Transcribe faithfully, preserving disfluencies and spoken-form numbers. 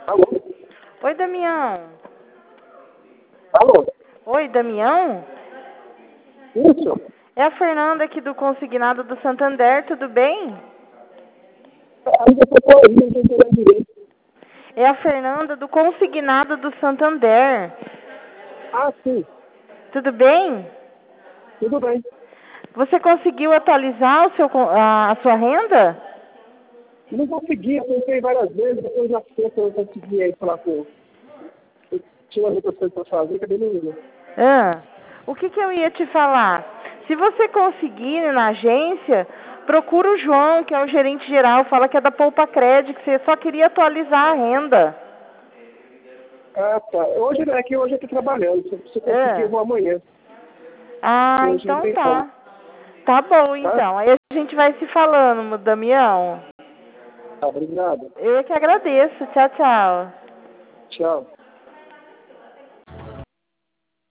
Alô? Oi, Damião. Alô? Oi, Damião? Isso? É a Fernanda aqui do Consignado do Santander, tudo bem? Ainda estou aí, não estou entendendo direito. É a Fernanda do Consignado do Santander. Ah, sim. Tudo bem? Tudo bem. Você conseguiu atualizar o seu, con- a, a sua renda? Não consegui, eu tentei várias vezes, depois na sexta eu não consegui aí falar com... Eu tinha outras coisas para fazer, acabei não indo. Ah, o que, que eu ia te falar? Se você conseguir ir na agência, procura o João, que é o gerente geral, fala que é da Poupa Crédito, que você só queria atualizar a renda. Ah, tá. Hoje é que hoje eu estou trabalhando. Se eu se eu conseguir, eu Ah, vou amanhã. ah, Hoje não então tem como. tá. Tá bom, Tá? então. Aí a gente vai se falando, Damião. Tá, obrigado. Eu é que agradeço. Tchau, tchau. Tchau.